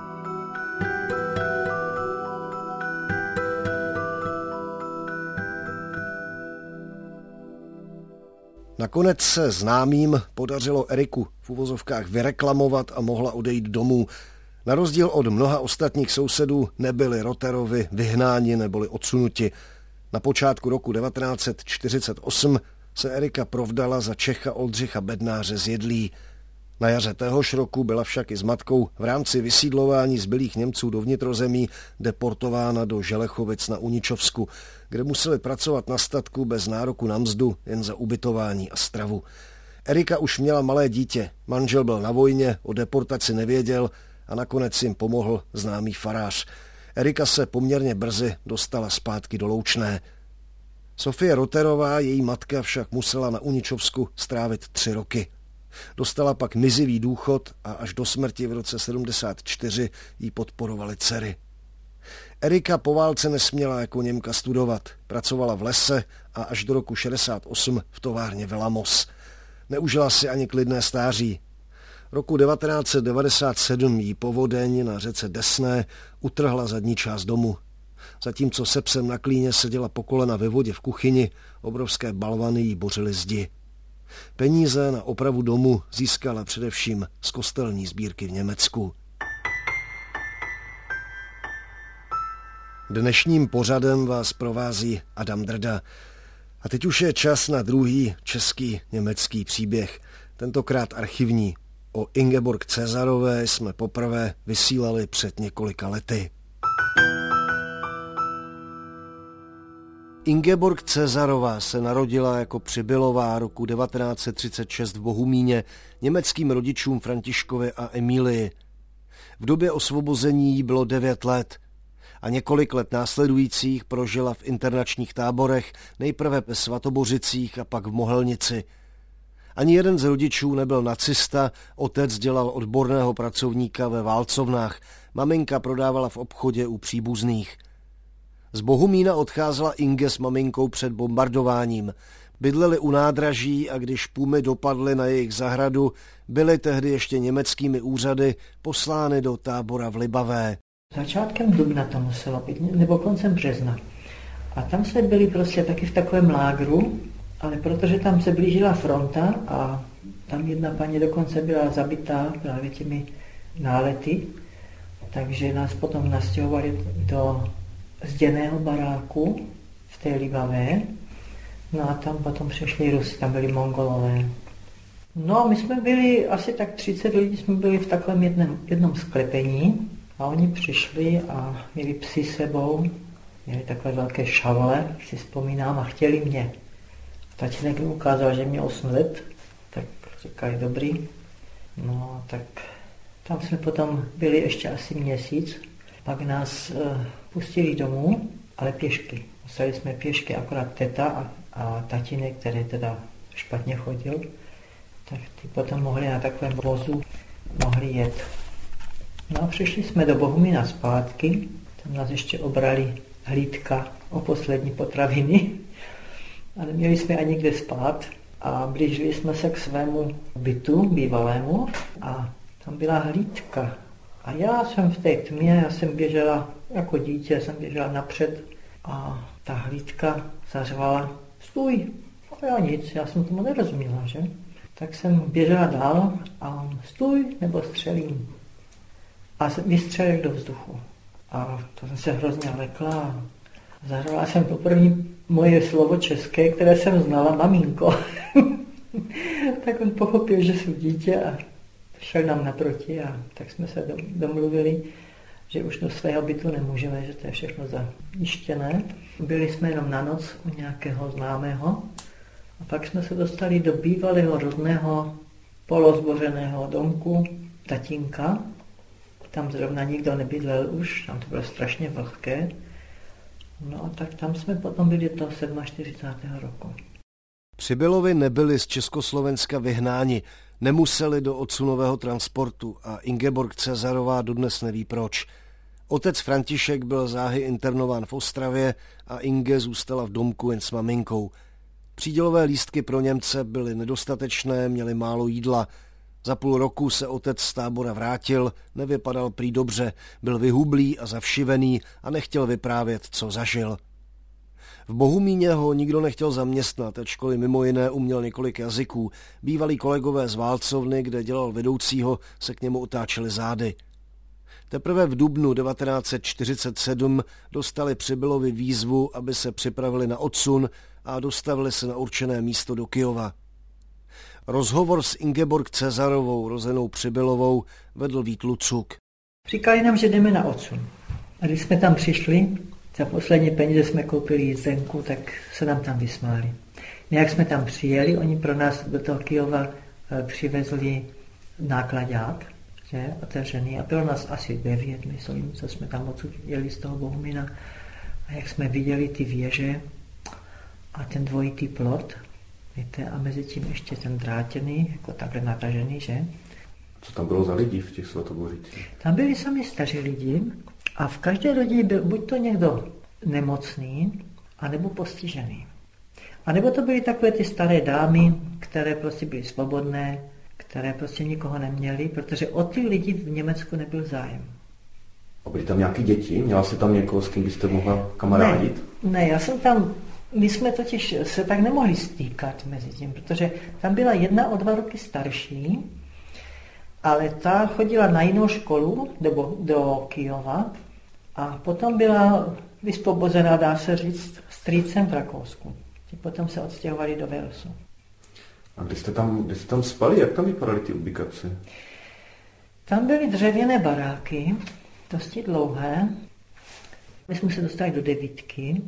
Nakonec se známým podařilo Eriku v uvozovkách vyreklamovat a mohla odejít domů. Na rozdíl od mnoha ostatních sousedů nebyli Roterovi vyhnáni neboli odsunuti. Na počátku roku 1948 se Erika provdala za Čecha Oldřicha Bednáře z Jedlí. Na jaře téhož roku byla však i s matkou v rámci vysídlování zbylých Němců do vnitrozemí deportována do Želechovic na Uničovsku, kde museli pracovat na statku bez nároku na mzdu, jen za ubytování a stravu. Erika už měla malé dítě, manžel byl na vojně, o deportaci nevěděl a nakonec jim pomohl známý farář. Erika se poměrně brzy dostala zpátky do Loučné. Sofie Roterová, její matka, však musela na Uničovsku strávit 3 roky. Dostala pak mizivý důchod a až do smrti v roce 74 jí podporovaly dcery. Erika po válce nesměla jako Němka studovat. Pracovala v lese a až do roku 68 v továrně Velamos. Neužila si ani klidné stáří. Roku 1997 jí povodeň na řece Desné utrhla zadní část domu. Zatímco se psem na klíně seděla po kolena ve vodě v kuchyni, obrovské balvany jí bořily zdi. Peníze na opravu domu získala především z kostelní sbírky v Německu. Dnešním pořadem vás provází Adam Drda. A teď už je čas na druhý český německý příběh, tentokrát archivní. O Ingeborg Cezarové jsme poprvé vysílali před několika lety. Ingeborg Cezarová se narodila jako přibylová roku 1936 v Bohumíně německým rodičům Františkovi a Emílii. V době osvobození jí bylo 9 let a několik let následujících prožila v internačních táborech, nejprve ve Svatobořicích a pak v Mohelnici. Ani jeden z rodičů nebyl nacista, otec dělal odborného pracovníka ve válcovnách, maminka prodávala v obchodě u příbuzných. Z Bohumína odcházela Inge s maminkou před bombardováním. Bydleli u nádraží a když pumy dopadly na jejich zahradu, byly tehdy ještě německými úřady poslány do tábora v Libavé. Začátkem dubna to muselo být, nebo koncem března. A tam jsme byli prostě taky v takovém lágru, ale protože tam se blížila fronta a tam jedna paní dokonce byla zabitá právě těmi nálety, takže nás potom nastěhovali do zděného baráku v té Libavé. No a tam potom přišli Rusy, tam byli Mongolové. No my jsme byli, asi tak 30 lidí jsme byli v takovém jednom sklepení a oni přišli a měli psy sebou, měli takové velké šavle, jak si vzpomínám, a chtěli mě. Tatínek mi ukázal, že mě 8 let, tak říkali dobrý. No tak tam jsme potom byli ještě asi měsíc, pak nás pustili domů, ale pěšky. Museli jsme pěšky, akorát teta a tatínek, který teda špatně chodil, tak ty potom mohli na takovém vozu jet. No a přišli jsme do Bohumína zpátky, tam nás ještě obrali hlídka o poslední potraviny, ale měli jsme ani kde spát a blížili jsme se k svému bytu bývalému a tam byla hlídka. A já jsem v té tmě, já jsem běžela jako dítě, jsem běžela napřed a ta hlídka zařvala stůj. A já nic, já jsem tomu nerozuměla, že? Tak jsem běžela dál a on stůj nebo střelím. a vystřelil do vzduchu. A to jsem se hrozně lekla a zahrala jsem poprvé moje slovo české, které jsem znala, maminko. Tak on pochopil, že jsem dítě a šel nám naproti a tak jsme se domluvili, že už do svého bytu nemůžeme, že to je všechno zajištěné. Byli jsme jenom na noc u nějakého známého a pak jsme se dostali do bývalého rodného polozbořeného domku tatínka. Tam zrovna nikdo nebydlel už, tam to bylo strašně vlhké. No a tak tam jsme potom byli do 47. roku. Přibylovi nebyli z Československa vyhnáni, nemuseli do odsunového transportu a Ingeborg Cezarová dodnes neví proč. Otec František byl záhy internován v Ostravě a Inge zůstala v domku jen s maminkou. Přídělové lístky pro Němce byly nedostatečné, měli málo jídla. Za půl roku se otec z tábora vrátil, nevypadal prý dobře, byl vyhublý a zavšivený a nechtěl vyprávět, co zažil. V Bohumíně ho nikdo nechtěl zaměstnat, ačkoliv mimo jiné uměl několik jazyků. Bývalí kolegové z Válcovny, kde dělal vedoucího, se k němu otáčeli zády. Teprve v dubnu 1947 dostali Přibylovi výzvu, aby se připravili na odsun a dostavili se na určené místo do Kyjova. Rozhovor s Ingeborg Cezarovou, rozenou Přibylovou, vedl Vít Lucuk. Říkali nám, že jdeme na odsun. A když jsme tam přišli, za poslední peníze jsme koupili jízdenku, tak se nám tam vysmáli. Jak jsme tam přijeli, oni pro nás do toho Kyjova přivezli náklaďák, že, otevřený, a bylo nás asi 9, myslím, co jsme tam odsud jeli z toho Bohumína. A jak jsme viděli ty věže a ten dvojitý plot, víte, a mezi tím ještě ten drátěný, jako takhle natažený, že? Co tam bylo za lidi v těch Svatobořicích? Tam byli sami staří lidi a v každé rodině byl buď to někdo nemocný, anebo postižený. A nebo to byly takové ty staré dámy, které prostě byly svobodné, které prostě nikoho neměly, protože o ty lidi v Německu nebyl zájem. A byly tam nějaké děti? Měla jsi tam někoho, s kým byste mohla kamarádit? Ne, já jsem tam, my jsme totiž se tak nemohli stýkat mezi tím, protože tam byla jedna o 2 roky starší, ale ta chodila na jinou školu, nebo do Kyjova, a potom byla vysvobozená, dá se říct, strýcem v Rakousku. Potom se odstěhovali do Velsu. A kde jste tam spali? Jak tam vypadaly ty ubikace? Tam byly dřevěné baráky, dosti dlouhé. My jsme se dostali do 9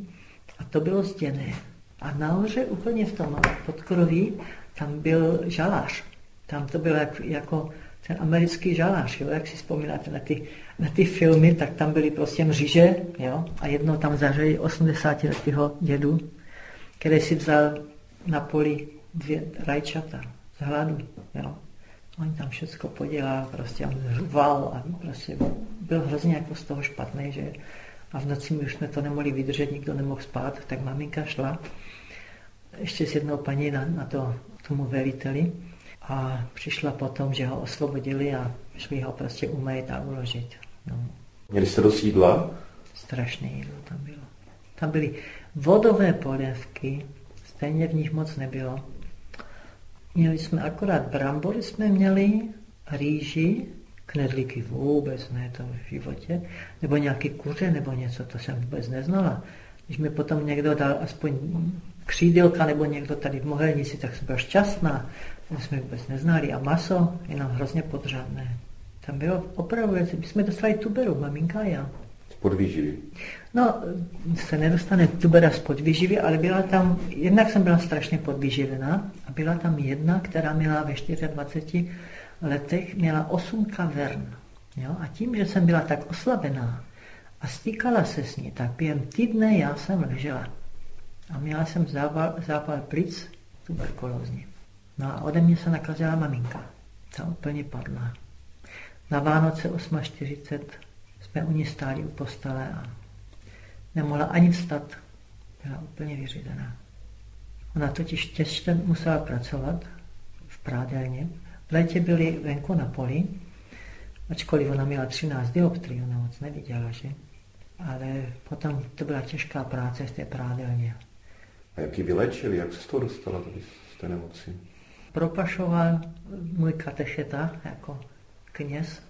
a to bylo zděné. A nahoře úplně v tom podkroví tam byl žalář. Tam to bylo jako ten americký žalář, jo? Jak si vzpomínáte na ty filmy, tak tam byly prostě mříže, jo? A jednou tam zařeli 80letého dědu, který si vzal na poli 2 rajčata z hladu, jo? On tam všecko podělal, prostě on řval a prostě byl hrozně jako z toho špatný, že? A v noci my už jsme to nemohli vydržet, nikdo nemohl spát, tak maminka šla ještě s jednou paní na tomu veliteli a přišla potom, že ho osvobodili a šli ho prostě umýt a uložit. No. Měli jste dost jídla? Strašné jídlo tam bylo. Tam byly vodové polévky, stejně v nich moc nebylo. Měli jsme akorát brambory, jsme měli rýži, knedlíky vůbec ne, to v životě, nebo nějaký kuře, nebo něco, to jsem vůbec neznala. Když mi potom někdo dal aspoň křídelka, nebo někdo tady v Mohelnici, tak jsem byla šťastná, to jsme vůbec neznali. A maso, jenom hrozně podřadné. Tam bylo opravdu, my jsme dostali tuberu, maminka a já. Z podvýživy? No, se nedostane tubera z podvýživy, ale byla tam, jednak jsem byla strašně podvýživená a byla tam jedna, která měla ve 24 letech, měla 8 kavern. Jo? A tím, že jsem byla tak oslabená a stýkala se s ní, tak během týdne já jsem ležela. A měla jsem zápal plic tuberkulózní. No a ode mě se nakazila maminka. Ta úplně padla. Na Vánoce 8.40 jsme u ní stáli u postele a nemohla ani vstat. Byla úplně vyřízená. Ona totiž těžce musela pracovat v prádelně. V létě byli venku na poli, ačkoliv ona měla 13 dioptrií, ona moc neviděla, že? Ale potom to byla těžká práce z té prádelně. A jak ji vylečili? Jak se z toho dostala tady z té nemoci? Propašoval můj katecheta jako kněz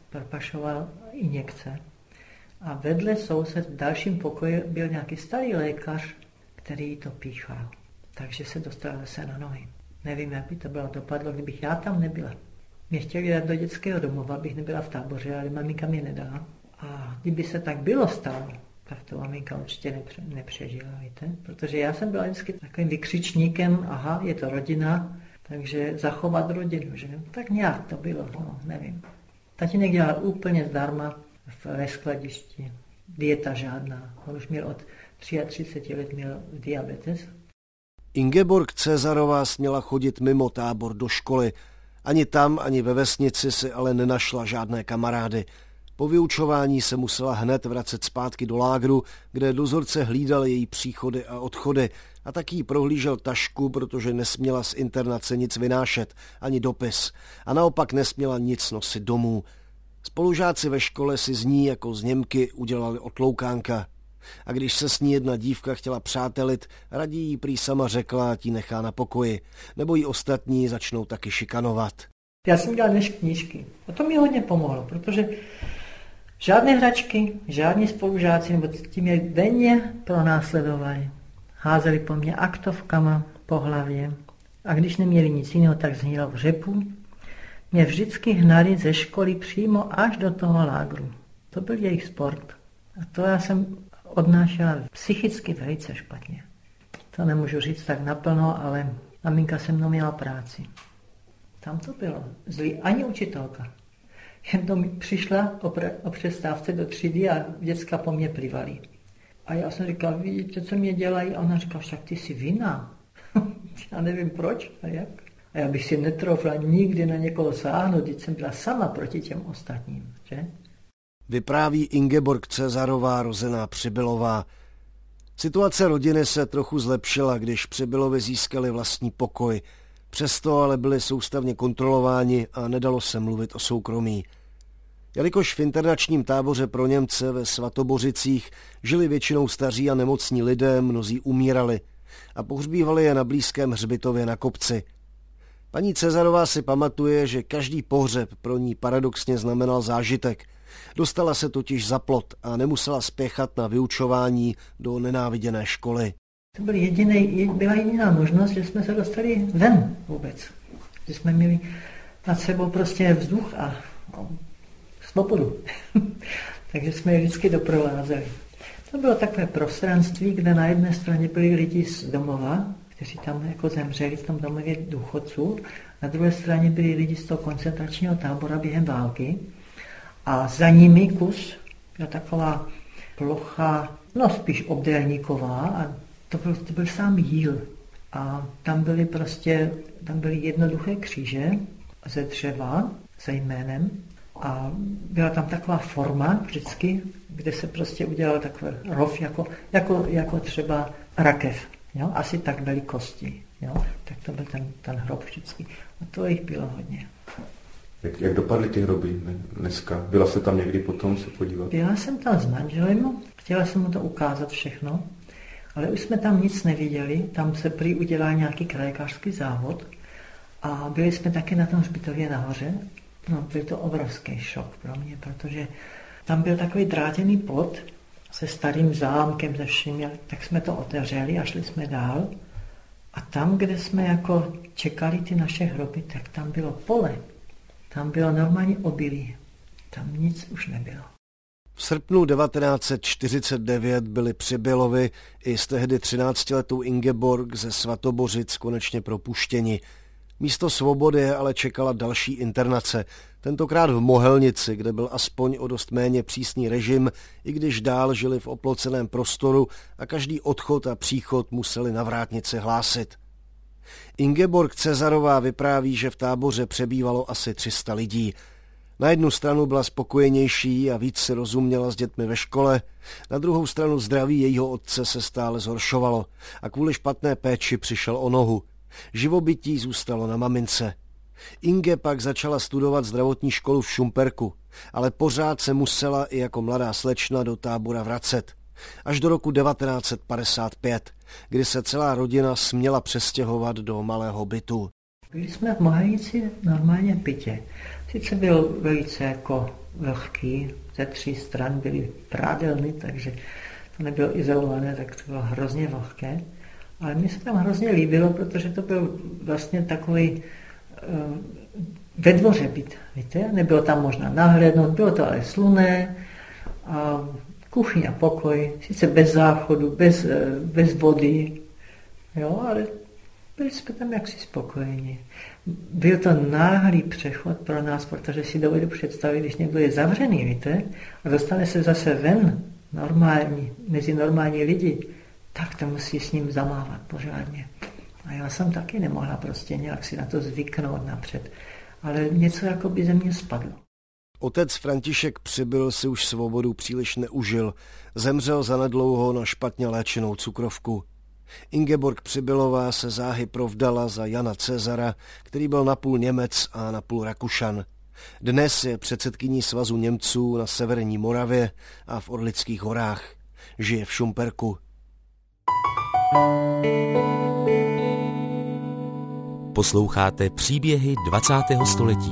propašoval injekce. A vedle soused v dalším pokoji byl nějaký starý lékař, který to píchal. Takže se dostal zase na nohy. Nevím, jak by to bylo dopadlo, kdybych já tam nebyla. Mě chtěli dát do dětského domova, abych nebyla v táboře, ale maminka mě nedala. A kdyby se tak bylo stalo, tak to maminka určitě nepřežila, víte? Protože já jsem byla vždycky takovým vykřičníkem, aha, je to rodina, takže zachovat rodinu, že? Tak nějak to bylo, no, nevím. Tatínek dělal úplně zdarma ve skladišti, dieta žádná. On už měl od 33 let měl diabetes. Ingeborg Cezarová směla chodit mimo tábor do školy. Ani tam, ani ve vesnici si ale nenašla žádné kamarády. Po vyučování se musela hned vracet zpátky do lágru, kde dozorce hlídal její příchody a odchody a taky prohlížel tašku, protože nesměla z internace nic vynášet, ani dopis, a naopak nesměla nic nosit domů. Spolužáci ve škole si z ní jako z Němky udělali otloukánka. A když se s ní jedna dívka chtěla přátelit, raději jí prý sama řekla, ať ji nechá na pokoji, nebo jí ostatní začnou taky šikanovat. Já jsem dělal než knížky. A to mi hodně pomohlo, protože žádné hračky, žádní spolužáci, nebo ti mě denně pronásledovali. Házeli po mně aktovkama po hlavě. A když neměli nic jiného, tak zhnilo v řepu. Mě vždycky hnali ze školy přímo až do toho lágru. To byl jejich sport. A to já jsem odnášela psychicky velice špatně. To nemůžu říct tak naplno, ale maminka se mnou měla práci. Tam to bylo zlý, ani učitelka. Jednou mi přišla o přestávce do třídy a děcka po mně plivali. A já jsem říkal, vidíte, co mě dělají? A ona říkala, však ty jsi vinná. Já nevím proč a jak. A já bych si netroufla nikdy na někoho sáhnout, když jsem byla sama proti těm ostatním, že? Vypráví Ingeborg Cezarová, rozená Přibylová. Situace rodiny se trochu zlepšila, když Přibylovi získali vlastní pokoj. Přesto ale byli soustavně kontrolováni a nedalo se mluvit o soukromí. Jelikož v internačním táboře pro Němce ve Svatobořicích žili většinou staří a nemocní lidé, mnozí umírali a pohřbívali je na blízkém hřbitově na kopci. Paní Cezarová si pamatuje, že každý pohřeb pro ní paradoxně znamenal zážitek. Dostala se totiž za plot a nemusela spěchat na vyučování do nenáviděné školy. To byla jediná možnost, že jsme se dostali ven vůbec. Že jsme měli nad sebou prostě vzduch a svobodu. Takže jsme je vždycky doprovázeli. To bylo takové prostranství, kde na jedné straně byli lidi z domova, kteří tam jako zemřeli v tom domově důchodců, na druhé straně byli lidi z toho koncentračního tábora během války a za nimi kus, byla taková plocha, no spíš obdélníková, a to byl sám jíl. A tam byly jednoduché kříže ze dřeva se jménem a byla tam taková forma vždycky, kde se prostě udělal takový rov, jako třeba rakev. Jo? Asi tak velikosti. Jo? Tak to byl ten hrob vždycky. A to jich bylo hodně. Jak dopadly ty hroby dneska? Byla jste tam někdy potom se podívat? Byla jsem tam s manželem, chtěla jsem mu to ukázat všechno, ale už jsme tam nic neviděli. Tam se prý udělal nějaký krajekářský závod a byli jsme taky na tom hřbitově nahoře. No, byl to obrovský šok pro mě, protože tam byl takový drátěný plot se starým zámkem, se vším, tak jsme to otevřeli a šli jsme dál. A tam, kde jsme jako čekali ty naše hroby, tak tam bylo pole. Tam bylo normálně obilí. Tam nic už nebylo. V srpnu 1949 byli Přibylovi i s tehdy 13letou Ingeborg ze Svatobořic konečně propuštěni. Místo svobody je ale čekala další internace, tentokrát v Mohelnici, kde byl aspoň o dost méně přísný režim, i když dál žili v oploceném prostoru a každý odchod a příchod museli na vrátnici hlásit. Ingeborg Cezarová vypráví, že v táboře přebývalo asi 300 lidí. Na jednu stranu byla spokojenější a víc si rozuměla s dětmi ve škole, na druhou stranu zdraví jejího otce se stále zhoršovalo a kvůli špatné péči přišel o nohu. Živobytí zůstalo na mamince. Inge pak začala studovat zdravotní školu v Šumperku, ale pořád se musela i jako mladá slečna do tábora vracet. Až do roku 1955, kdy se celá rodina směla přestěhovat do malého bytu. Byli jsme v Mohelnici normálně v bytě. Sice byl velice jako vlhký, ze 3 stran byly prádelny, takže to nebylo izolované, tak to bylo hrozně vlhké. Ale mně se tam hrozně líbilo, protože to byl vlastně takový ve dvoře byt, víte? Nebylo tam možná nahlédnout, bylo to ale slunné, a kuchyň a pokoj, sice bez záchodu, bez vody, jo, ale byli jsme tam jaksi spokojeni. Byl to náhlý přechod pro nás, protože si dovedu představit, když někdo je zavřený, víte, a dostane se zase ven mezi normální lidi, tak to musí s ním zamávat pořádně. A já jsem taky nemohla prostě nějak si na to zvyknout napřed, ale něco jako by ze mě spadlo. Otec František Přibyl si už svobodu příliš neužil. Zemřel zanedlouho na špatně léčenou cukrovku. Ingeborg Přibylová se záhy provdala za Jana Cezara, který byl napůl Němec a napůl Rakušan. Dnes je předsedkyní Svazu Němců na severní Moravě a v Orlických horách. Žije v Šumperku. Posloucháte příběhy 20. století.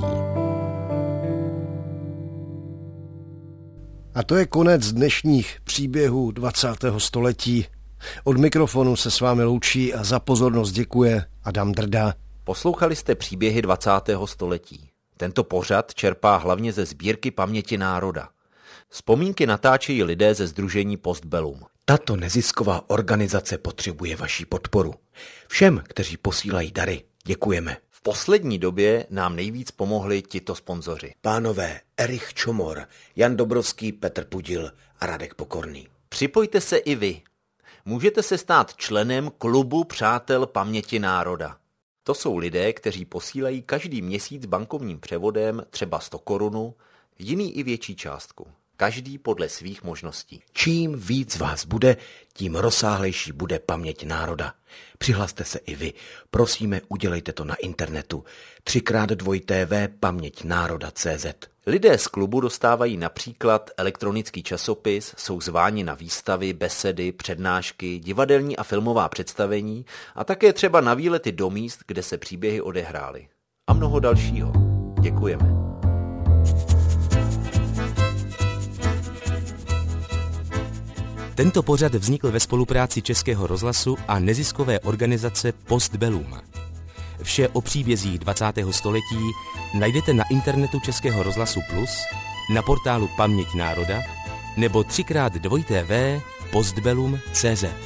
A to je konec dnešních příběhů 20. století. Od mikrofonu se s vámi loučí a za pozornost děkuje Adam Drda. Poslouchali jste příběhy 20. století. Tento pořad čerpá hlavně ze sbírky Paměti národa. Vzpomínky natáčejí lidé ze sdružení Postbellum. Tato nezisková organizace potřebuje vaši podporu. Všem, kteří posílají dary, děkujeme. V poslední době nám nejvíc pomohli tito sponzoři. Pánové Erich Čomor, Jan Dobrovský, Petr Pudil a Radek Pokorný. Připojte se i vy. Můžete se stát členem klubu Přátel Paměti národa. To jsou lidé, kteří posílají každý měsíc bankovním převodem třeba 100 korun, jiný i větší částku. Každý podle svých možností. Čím víc vás bude, tím rozsáhlejší bude paměť národa. Přihlaste se i vy. Prosíme, udělejte to na internetu. 3x2 paměťnároda.cz. Lidé z klubu dostávají například elektronický časopis, jsou zváni na výstavy, besedy, přednášky, divadelní a filmová představení a také třeba na výlety do míst, kde se příběhy odehrály. A mnoho dalšího. Děkujeme. Tento pořad vznikl ve spolupráci Českého rozhlasu a neziskové organizace Postbellum. Vše o příbězích 20. století najdete na internetu Českého rozhlasu Plus, na portálu Paměť národa nebo 3x2 postbellum.cz.